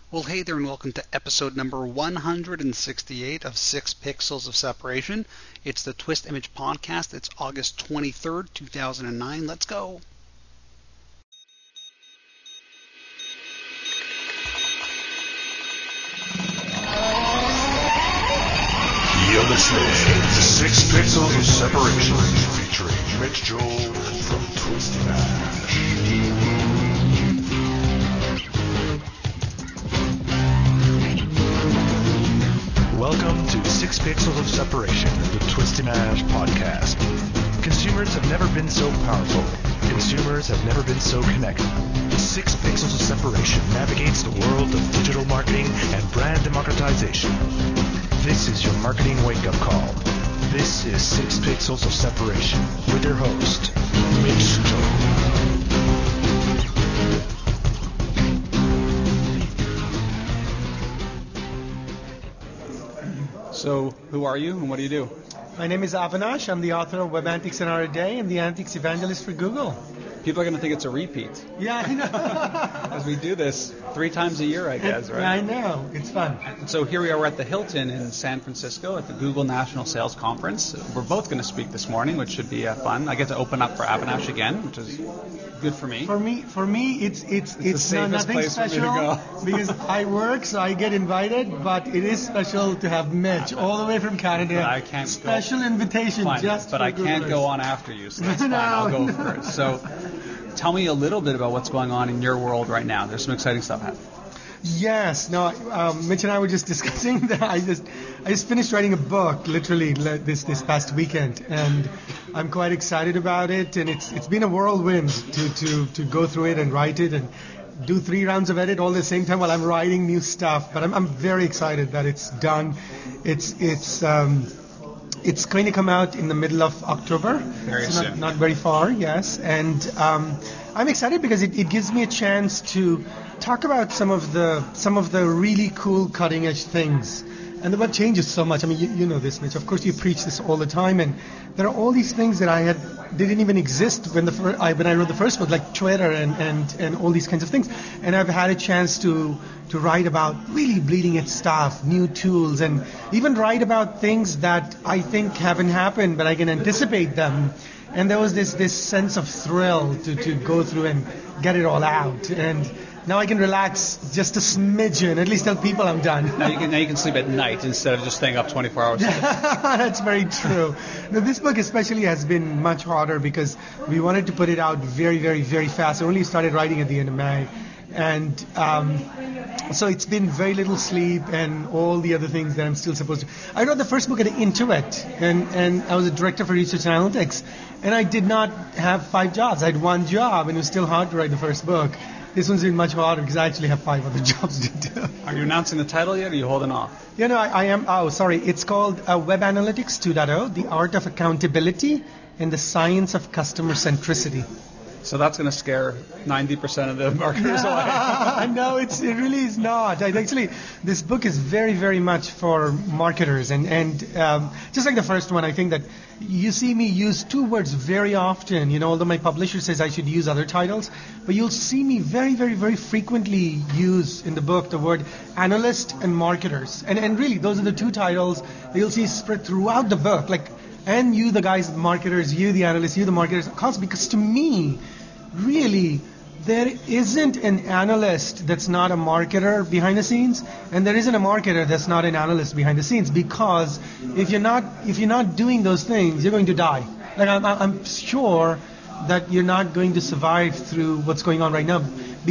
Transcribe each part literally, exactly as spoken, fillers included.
Well, hey there, and welcome to episode number one hundred sixty-eight of Six Pixels of Separation. It's the Twist Image Podcast. It's August twenty-third, two thousand nine. Let's go. You're listening to Six Pixels of Separation, featuring Mitch Joel from Twist Image. Welcome to Six Pixels of Separation, the Twist Image podcast. Consumers have never been so powerful. Consumers have never been so connected. Six Pixels of Separation navigates the world of digital marketing and brand democratization. This is your marketing wake-up call. This is Six Pixels of Separation with your host, Mitch Joel. So, who are you and what do you do? My name is Avinash. I'm the author of Web Antics in Our Day and the Antics Evangelist for Google. People are going to think it's a repeat. Yeah, I know. As we do this three times a year, I guess, right? Yeah, I know. It's fun. So here we are at the Hilton in San Francisco at the Google National Sales Conference. We're both going to speak this morning, which should be uh, fun. I get to open up for Avinash again, which is good for me. For me, for me, it's it's it's, it's the not, safest nothing place special for me to go. because I work, so I get invited. But it is special to have Mitch all the way from Canada. But I can't special go. invitation Fine, just but for I can't Googlers. go on after you, so that's No. fine. I'll go first. So, tell me a little bit about what's going on in your world right now. There's some exciting stuff happening. Yes. No. Um, Mitch and I were just discussing that. I just, I just finished writing a book, literally this this past weekend, and I'm quite excited about it. And it's it's been a whirlwind to to to go through it and write it and do three rounds of edit all at the same time while I'm writing new stuff. But I'm I'm very excited that it's done. It's it's um, it's going to come out in the middle of October. Very it's soon. Not, not very far. Yes, and um, I'm excited because it, it gives me a chance to talk about some of the some of the really cool cutting edge things. And the web changes so much. I mean, you, you know this, Mitch. Of course, you preach this all the time. And there are all these things that I had didn't even exist when the fir- I, when I wrote the first book, like Twitter and, and, and all these kinds of things. And I've had a chance to to write about really bleeding edge stuff, new tools, and even write about things that I think haven't happened, but I can anticipate them. And there was this this sense of thrill to, to go through and get it all out. And now I can relax just a smidgen, at least tell people I'm done. Now you can now you can sleep at night instead of just staying up twenty-four hours. That's very true. Now, this book especially has been much harder because we wanted to put it out very, very, very fast. I only started writing at the end of May. And um, so it's been very little sleep and all the other things that I'm still supposed to. I wrote the first book at Intuit, and, and I was a director for research and analytics. And I did not have five jobs. I had one job, and it was still hard to write the first book. This one's been much harder because I actually have five other jobs to do. Are you announcing the title yet, or are you holding off? You know, I, I am. Oh, sorry. It's called uh, Web Analytics two point oh: The Art of Accountability and the Science of Customer Centricity. So that's going to scare ninety percent of the marketers away. No, it's, it really is not. I, actually, this book is very, very much for marketers. And, and um, just like the first one, I think that you see me use two words very often, you know, although my publisher says I should use other titles. But you'll see me very, very, very frequently use in the book the word analyst and marketers. And, and really, those are the two titles that you'll see spread throughout the book. Like, and you, the guys, the marketers, you, the analysts, you, the marketers. Because to me, really, there isn't an analyst that's not a marketer behind the scenes, and there isn't a marketer that's not an analyst behind the scenes. Because if you're not if you're not doing those things, you're going to die. Like I'm, I'm sure that you're not going to survive through what's going on right now,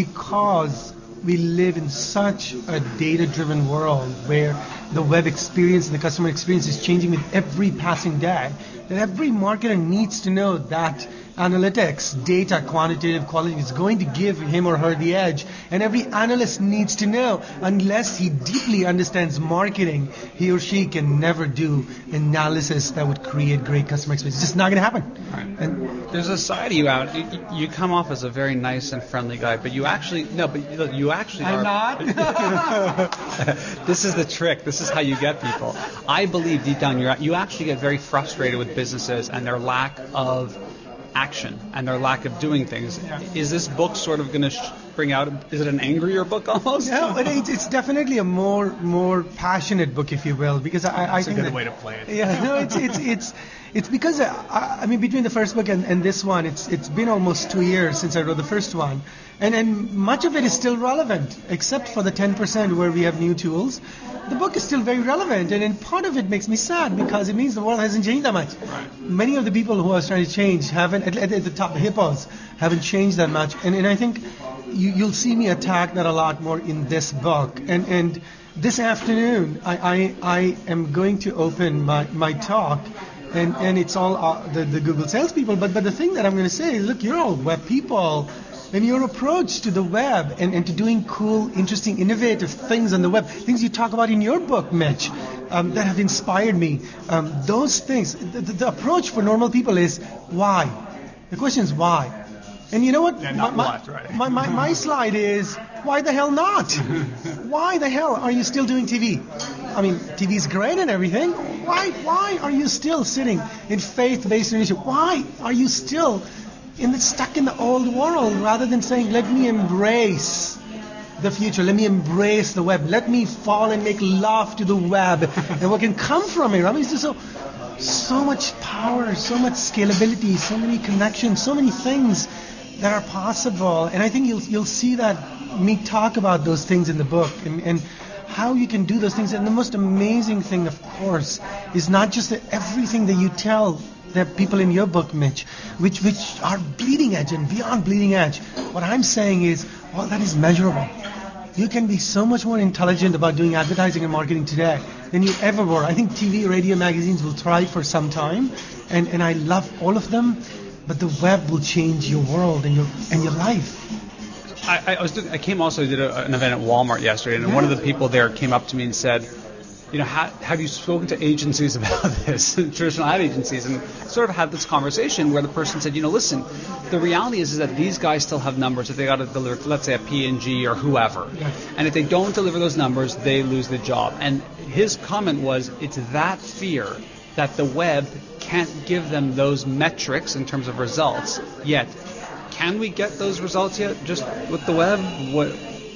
because we live in such a data-driven world where the web experience and the customer experience is changing with every passing day, that every marketer needs to know that analytics, data, quantitative, quality is going to give him or her the edge. And every analyst needs to know, unless he deeply understands marketing, he or she can never do analysis that would create great customer experience. It's just not going to happen. Right. And there's a side of you out. You, you come off as a very nice and friendly guy, but you actually no, but you, you actually I'm are. not. This is the trick. This is how you get people. I believe deep down you're you actually get very frustrated with businesses and their lack of action and their lack of doing things. Yeah. Is this book sort of going to sh- bring out? Is it an angrier book almost? No, but it's, it's definitely a more more passionate book, if you will, because I, I That's think a good that, way to play it. Yeah, no, it's it's it's it's because I, I mean between the first book and, and this one, it's it's been almost two years since I wrote the first one, and and much of it is still relevant, except for the ten percent where we have new tools. The book is still very relevant, and, and part of it makes me sad because it means the world hasn't changed that much. Right. Many of the people who are trying to change haven't, at, at the top, the hippos, haven't changed that much. And, and I think you, you'll see me attack that a lot more in this book. And, and this afternoon, I, I, I am going to open my, my talk, and, and it's all uh, the, the Google salespeople. But, but the thing that I'm going to say is, look, you're all web people. And your approach to the web and, and to doing cool, interesting, innovative things on the web, things you talk about in your book, Mitch, um, that have inspired me, um, those things, the, the, the approach for normal people is why? The question is why? And you know what? Yeah, not my, what, right? my, my, my slide is, why the hell not? Why the hell are you still doing T V? I mean, T V is great and everything. Why, why are you still sitting in faith-based relationship? Why are you still in the, stuck in the old world rather than saying, let me embrace the future, let me embrace the web, let me fall and make love to the web and what can come from it. I mean, it's just so, so much power, so much scalability, so many connections, so many things that are possible. And I think you'll you'll see that me talk about those things in the book and, and how you can do those things. And the most amazing thing, of course, is not just that everything that you tell the people in your book, Mitch, which which are bleeding edge and beyond bleeding edge. What I'm saying is, all that is measurable. You can be so much more intelligent about doing advertising and marketing today than you ever were. I think T V, radio, magazines will thrive for some time, and, and I love all of them, but the web will change your world and your and your life. I, I was doing, I came also did a, an event at Walmart yesterday, and yeah. one of the people there came up to me and said, you know, ha, have you spoken to agencies about this, traditional ad agencies, and sort of had this conversation where the person said, you know, listen, the reality is, is that these guys still have numbers that they got to deliver, let's say a P and G or whoever, yeah. and if they don't deliver those numbers, they lose the job. And his comment was, it's that fear that the web can't give them those metrics in terms of results yet. Can we get those results yet just with the web? What?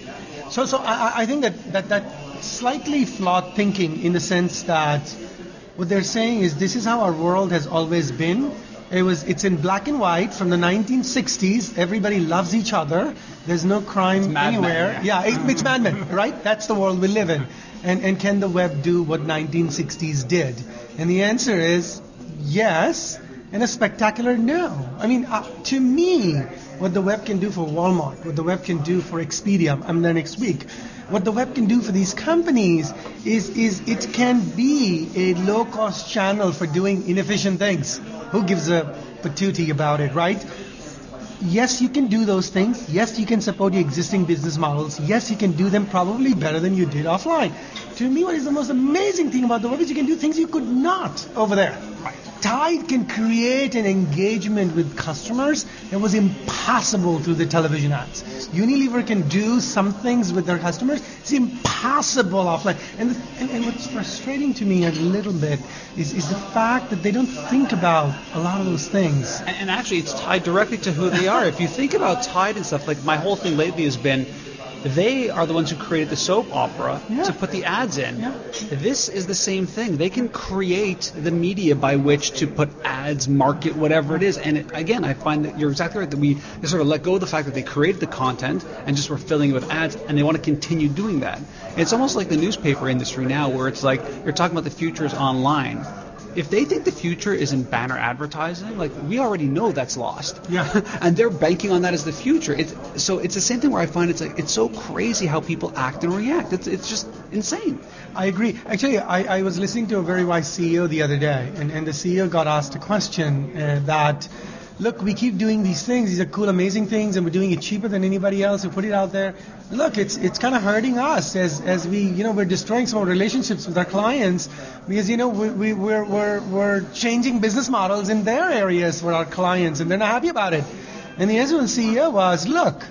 So, so I, I think that that that. Slightly flawed thinking in the sense that what they're saying is this is how our world has always been. It was it's in black and white from the nineteen sixties. Everybody loves each other. There's no crime anywhere. Men, yeah, yeah it, it's Mad Men, right? That's the world we live in. And and can the web do what nineteen sixties did? And the answer is yes, and a spectacular no. I mean, uh, to me, what the web can do for Walmart, what the web can do for Expedia, I'm there next week. What the web can do for these companies is, is it can be a low-cost channel for doing inefficient things. Who gives a patootie about it, right? Yes, you can do those things. Yes, you can support your existing business models. Yes, you can do them probably better than you did offline. To me, what is the most amazing thing about the web is you can do things you could not over there. Right. Tide can create an engagement with customers that was impossible through the television ads. Unilever can do some things with their customers. It's impossible offline. And, the, and, and what's frustrating to me a little bit is, is the fact that they don't think about a lot of those things. And, and actually, it's tied directly to who they are. If you think about Tide and stuff, like my whole thing lately has been, they are the ones who created the soap opera yeah. to put the ads in. Yeah. This is the same thing. They can create the media by which to put ads, market, whatever it is. And it, again, I find that you're exactly right, that we sort of let go of the fact that they created the content and just were filling it with ads, and they want to continue doing that. It's almost like the newspaper industry now, where it's like you're talking about the future is online. If they think the future is in banner advertising, like we already know that's lost. Yeah. And they're banking on that as the future. It's, so it's the same thing where I find it's like it's so crazy how people act and react. It's it's just insane. I agree. Actually, I, I was listening to a very wise C E O the other day, and, and the C E O got asked a question uh, that, look, we keep doing these things. These are cool, amazing things, and we're doing it cheaper than anybody else. We put it out there. Look, it's it's kind of hurting us as as we, you know, we're destroying some of our relationships with our clients because, you know, we, we we're we're we're changing business models in their areas for our clients, and they're not happy about it. And the answer from the C E O was, look,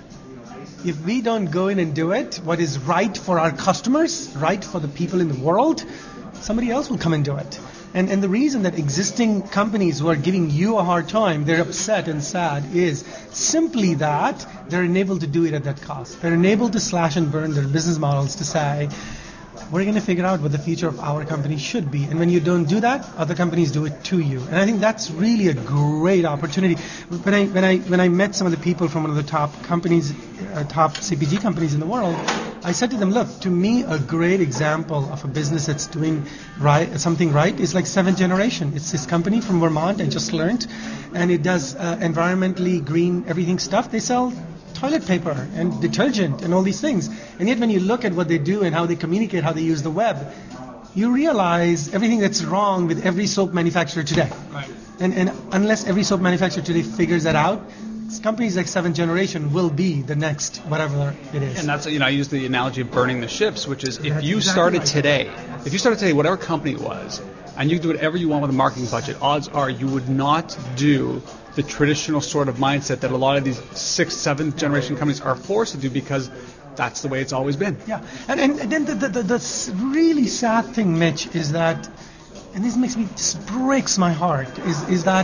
if we don't go in and do it, what is right for our customers, right for the people in the world, somebody else will come and do it. And and the reason that existing companies who are giving you a hard time, they're upset and sad, is simply that they're enabled to do it at that cost. They're enabled to slash and burn their business models to say, we're going to figure out what the future of our company should be. And when you don't do that, other companies do it to you. And I think that's really a great opportunity. When I when I when I met some of the people from one of the top companies, uh, top C P G companies in the world, I said to them, look, to me, a great example of a business that's doing right, something right is like Seventh Generation. It's this company from Vermont I just learned, and it does uh, environmentally green everything stuff. They sell toilet paper and detergent and all these things. And yet when you look at what they do and how they communicate, how they use the web, you realize everything that's wrong with every soap manufacturer today. Right. And, and unless every soap manufacturer today figures that out, companies like Seventh Generation will be the next whatever it is. And that's, you know, I use the analogy of burning the ships, which is if That's you exactly started right. today, if you started today, whatever company it was, and you do whatever you want with a marketing budget, odds are you would not do the traditional sort of mindset that a lot of these sixth, seventh generation companies are forced to do because that's the way it's always been. Yeah, and, and, and then the, the, the, the really sad thing, Mitch, is that, and this makes me, just breaks my heart, is, is that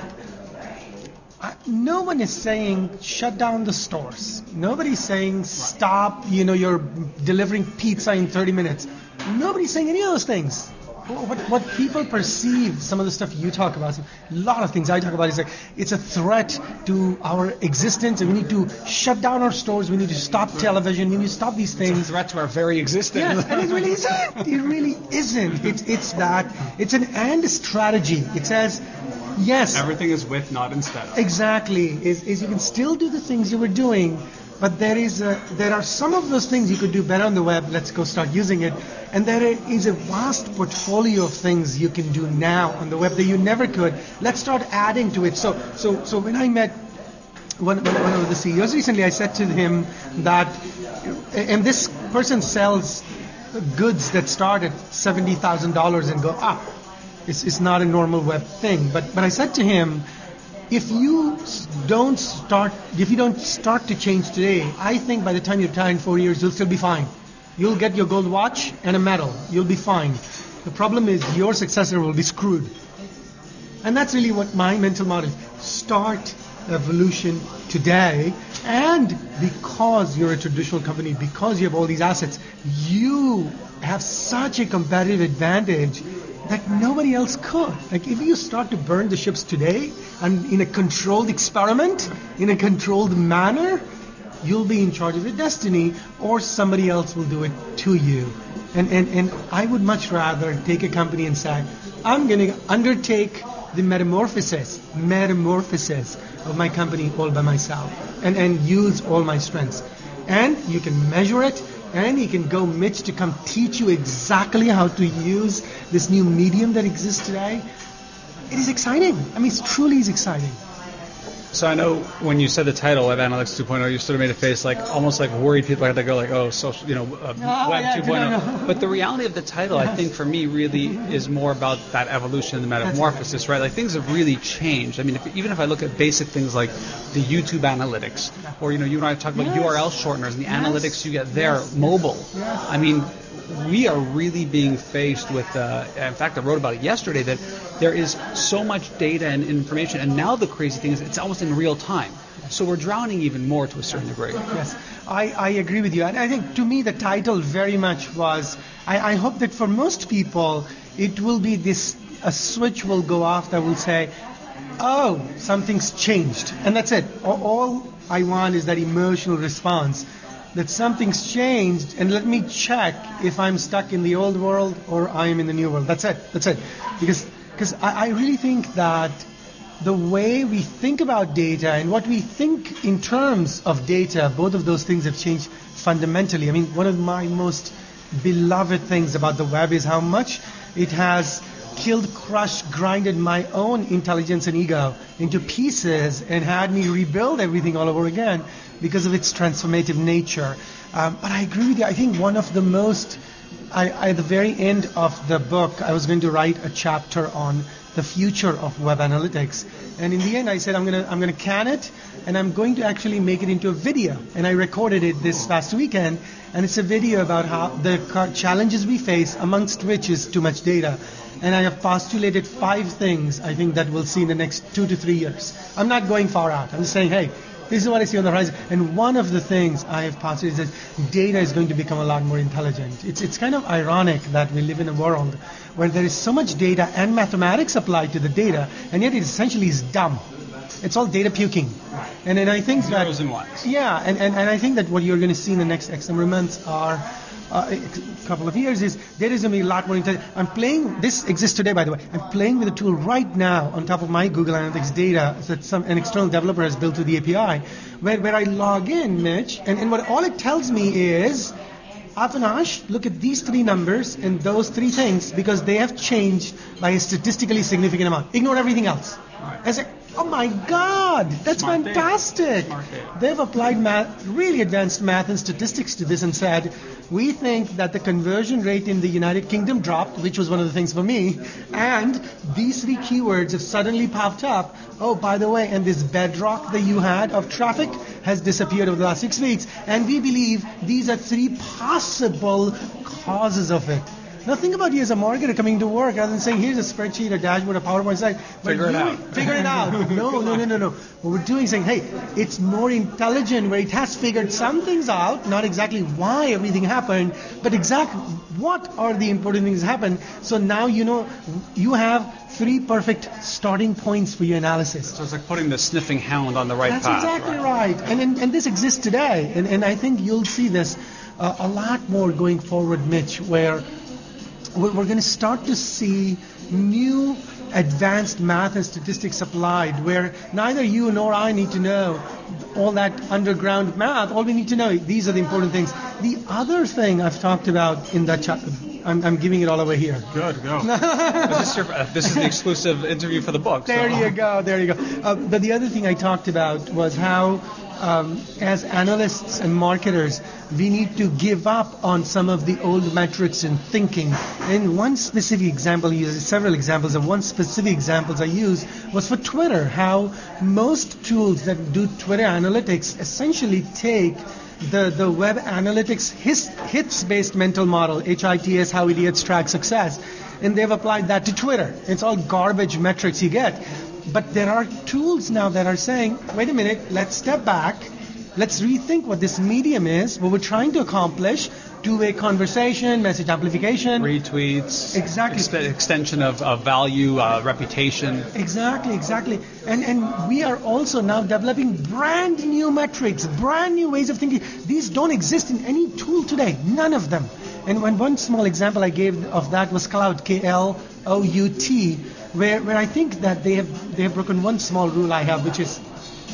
I, no one is saying shut down the stores. Nobody's saying stop, you know, you're delivering pizza in thirty minutes. Nobody's saying any of those things. What, what people perceive, some of the stuff you talk about, a lot of things I talk about is like it's a threat to our existence, and we need to shut down our stores. We need to stop television. We need to stop these things. It's a threat to our very existence. Yes, and it really isn't. It really isn't. It's it's that. It's an and strategy. It says, yes. Everything is with, not instead of. Exactly. Is is you can still do the things you were doing, but there is a, there are some of those things you could do better on the web. Let's go start using it. And there is a vast portfolio of things you can do now on the web that you never could. Let's start adding to it. So so so when I met one, one, one of the C E Os recently, I said to him that, and this person sells goods that start at seventy thousand dollars and go up. It's, it's not a normal web thing. But but I said to him, if you don't start, if you don't start to change today, I think by the time you retire in four years, you'll still be fine. You'll get your gold watch and a medal. You'll be fine. The problem is your successor will be screwed. And that's really what my mental model is. Start evolution today, and because you're a traditional company, because you have all these assets, you have such a competitive advantage that nobody else could. Like if you start to burn the ships today and in a controlled experiment, in a controlled manner, you'll be in charge of your destiny, or somebody else will do it to you. And and, and I would much rather take a company and say, I'm going to undertake the metamorphosis, metamorphosis of my company all by myself, and, and use all my strengths. And you can measure it, and you can go, Mitch, to come teach you exactly how to use this new medium that exists today. It is exciting. I mean, it truly is exciting. So I know when you said the title, Web Analytics two point oh, you sort of made a face like almost like worried people had to go like, oh, social, you know, uh, Oh, Web yeah, two point oh. no, no. But the reality of the title, I think, for me, really is more about that evolution and the metamorphosis, right? Like things have really changed. I mean, if, even if I look at basic things like the YouTube analytics, or you know, you and I talk about Yes. U R L shorteners and the Yes. analytics you get there, Yes. mobile. Yes. I mean, we are really being faced with, uh, in fact, I wrote about it yesterday, that there is so much data and information, and now the crazy thing is it's almost in real time. So we're drowning even more to a certain degree. Yes, I, I agree with you. And I think to me the title very much was, I, I hope that for most people it will be this, a switch will go off that will say, oh, something's changed. And that's it. All, all I want is that emotional response, that something's changed, and let me check if I'm stuck in the old world or I am in the new world. That's it. That's it. Because because I, I really think that the way we think about data and what we think in terms of data, both of those things have changed fundamentally. I mean, one of my most beloved things about the web is how much it has killed, crushed, grinded my own intelligence and ego into pieces and had me rebuild everything all over again because of its transformative nature. Um, but I agree with you. I think one of the most, I, I, at the very end of the book, I was going to write a chapter on the future of web analytics. And in the end, I said, I'm going to I'm going to can it, and I'm going to actually make it into a video. And I recorded it this past weekend, and it's a video about how the challenges we face, amongst which is too much data. And I have postulated five things I think that we'll see in the next two to three years. I'm not going far out. I'm just saying, hey, this is what I see on the horizon. And one of the things I have postulated is that data is going to become a lot more intelligent. It's it's kind of ironic that we live in a world where there is so much data and mathematics applied to the data, and yet it essentially is dumb. It's all data puking. And then I think that... Zeros and ones. Yeah, and, and, and I think that what you're going to see in the next X number of months are... Uh, a couple of years is there is going to be a lot more intelligence. I'm playing, this exists today by the way, I'm playing with a tool right now on top of my Google Analytics data that some an external developer has built through the A P I, where, where I log in, Mitch, and, and what all it tells me is, Avinash, look at these three numbers and those three things because they have changed by a statistically significant amount. Ignore everything else. Right. As a, oh my God, that's Smart fantastic. They've applied math, really advanced math and statistics to this and said, we think that the conversion rate in the United Kingdom dropped, which was one of the things for me, and these three keywords have suddenly popped up. Oh, by the way, and this bedrock that you had of traffic has disappeared over the last six weeks, and we believe these are three possible causes of it. Now think about you as a marketer coming to work rather than saying, here's a spreadsheet, a dashboard, a PowerPoint slide. Figure it you, out. Figure it out. No, no, no, no, no. What we're doing is saying, hey, it's more intelligent where it has figured some things out, not exactly why everything happened, but exactly what are the important things that happened. So now you know you have three perfect starting points for your analysis. So it's like putting the sniffing hound on the right That's path. That's exactly right. right. And, and and this exists today. And, and I think you'll see this uh, a lot more going forward, Mitch, where we're going to start to see new advanced math and statistics applied where neither you nor I need to know all that underground math. All we need to know, these are the important things. The other thing I've talked about in that chat, I'm, I'm giving it all away here. Good, go. this, is your, uh, this is the exclusive interview for the book. There so. you go, there you go. Uh, but the other thing I talked about was how Um, as analysts and marketers, we need to give up on some of the old metrics and thinking. And one specific example, several examples, and one specific examples I used was for Twitter, how most tools that do Twitter analytics essentially take the, the web analytics his, hits-based mental model, H I T S, how idiots track success, and they've applied that to Twitter. It's all garbage metrics you get. But there are tools now that are saying, wait a minute, let's step back, let's rethink what this medium is, what we're trying to accomplish, two-way conversation, message amplification. Retweets. Exactly. Ex- extension of, of value, uh, reputation. Exactly, exactly. And and we are also now developing brand new metrics, brand new ways of thinking. These don't exist in any tool today, none of them. And when one small example I gave of that was Clout, K L O U T, where where I think that they have they have broken one small rule I have, which is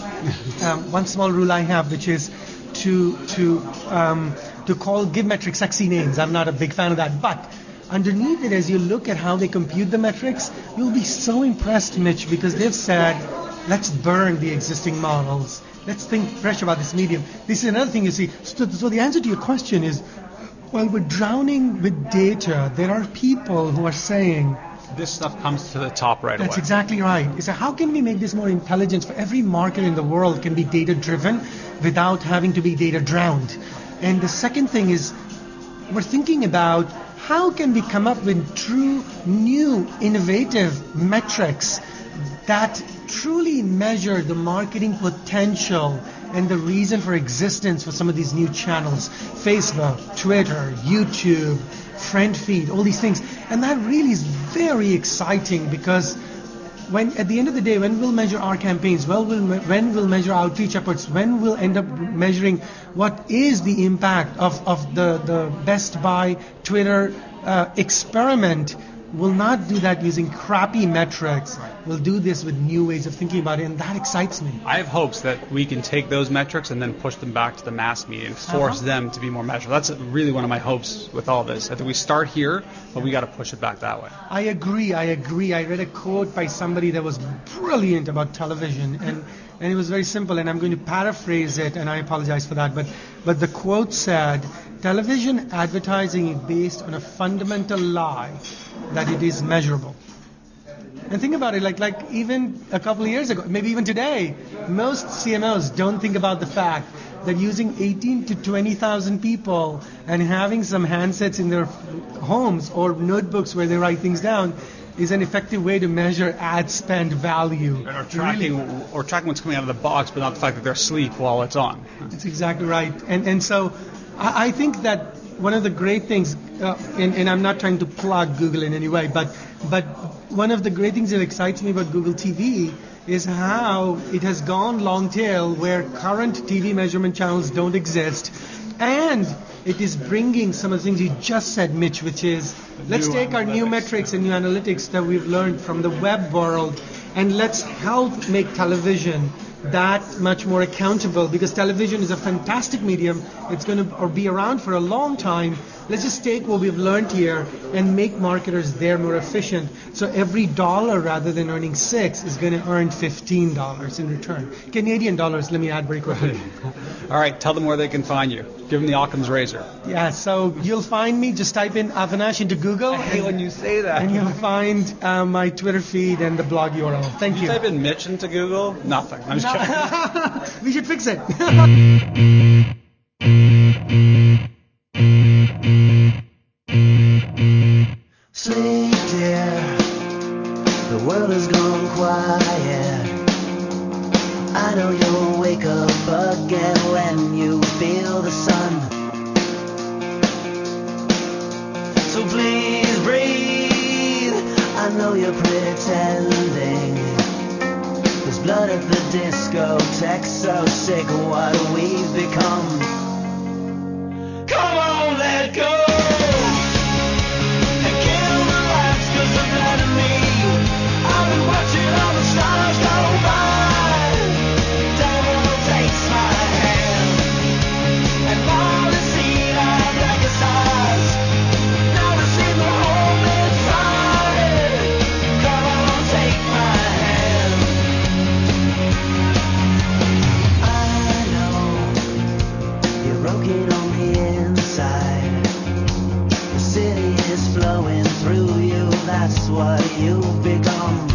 um, one small rule I have, which is to to um, to call give metrics sexy names. I'm not a big fan of that, but underneath it, as you look at how they compute the metrics, you'll be so impressed, Mitch, because they've said, let's burn the existing models. Let's think fresh about this medium. This is another thing you see. So, so the answer to your question is, while we're drowning with data, there are people who are saying, this stuff comes to the top right That's away. That's exactly right. So how can we make this more intelligent? For every market in the world can be data-driven without having to be data-drowned. And the second thing is we're thinking about how can we come up with true, new, innovative metrics that truly measure the marketing potential and the reason for existence for some of these new channels. Facebook, Twitter, YouTube, friend feed, all these things. And that really is very exciting because when at the end of the day, when we'll measure our campaigns, well, we'll, when we'll measure outreach efforts, when we'll end up measuring what is the impact of, of the, the Best Buy Twitter uh, experiment, we'll not do that using crappy metrics. We'll do this with new ways of thinking about it, and that excites me. I have hopes that we can take those metrics and then push them back to the mass media and force uh-huh. them to be more measurable. That's really one of my hopes with all this. I think we start here, but we got to push it back that way. I agree, I agree. I read a quote by somebody that was brilliant about television, and, and it was very simple, and I'm going to paraphrase it, and I apologize for that, but, but the quote said, television advertising is based on a fundamental lie that it is measurable. And think about it, like like even a couple of years ago, maybe even today, most C M Os don't think about the fact that using eighteen to twenty thousand people and having some handsets in their homes or notebooks where they write things down is an effective way to measure ad spend value. Or tracking, really, or tracking what's coming out of the box, but not the fact that they're asleep while it's on. That's exactly right. And and so I, I think that one of the great things, uh, and, and I'm not trying to plug Google in any way, but but one of the great things that excites me about Google T V is how it has gone long tail where current T V measurement channels don't exist, and it is bringing some of the things you just said, Mitch, which is let's New take analytics. Our new metrics and new analytics that we've learned from the web world, and let's help make television that much more accountable, because television is a fantastic medium. It's going to be around for a long time. Let's just take what we've learned here and make marketers there more efficient. So every dollar, rather than earning six, is going to earn fifteen dollars in return. Canadian dollars, let me add very quickly. All right, tell them where they can find you. Give them the Occam's razor. Yeah, so you'll find me, just type in Avinash into Google. I hate and, when you say that. And you'll find uh, my Twitter feed and the blog U R L. Thank you. you. You type in Mitch into Google? Nothing. I'm just kidding. We should fix it. Sleep, dear, the world has gone quiet. I know you'll wake up again when you feel the sun. So please breathe, I know you're pretending. There's blood at the discotheque, so sick of what we've become. Come on, let go. That's what you've become.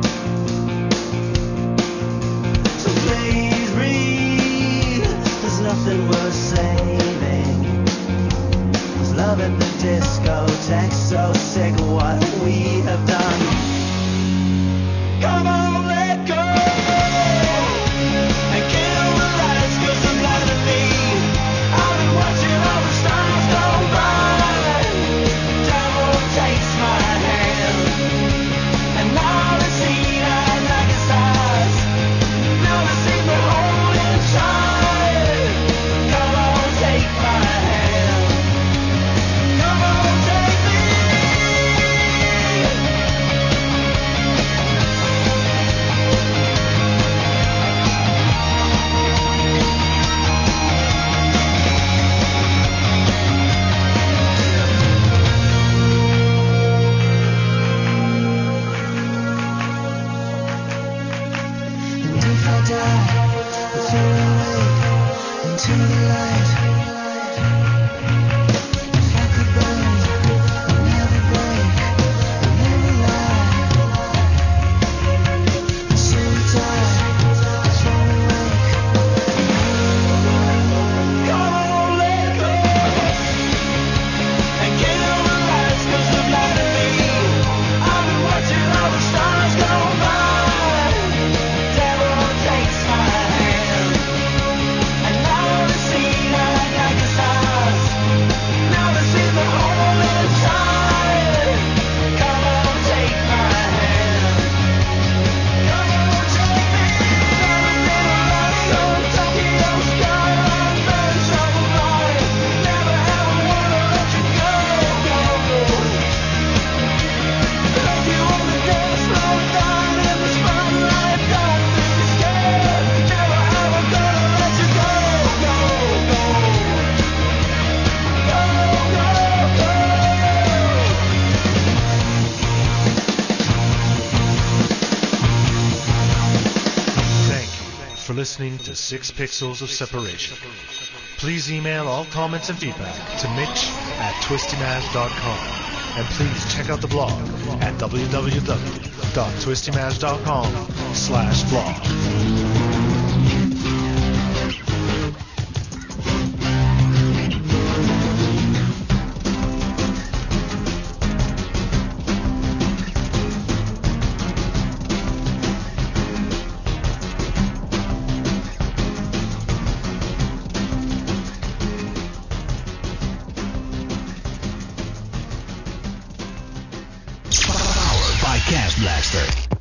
So please breathe, there's nothing worth saving. There's love at the discotheque, so sick of what we have done. Come on, let go. And kill the lights, cause they're blinding me. I've been watching all the stars go by. Devil takes my hand. Now the sea and like a stars. Now the sea the hold inside. Come on, take my hand. Come on, take me. Listening to Six Pixels of Separation. Please email all comments and feedback to Mitch at twisty maz dot com. And please check out the blog at www.twistymaj.com slash blog. Cast Blaster.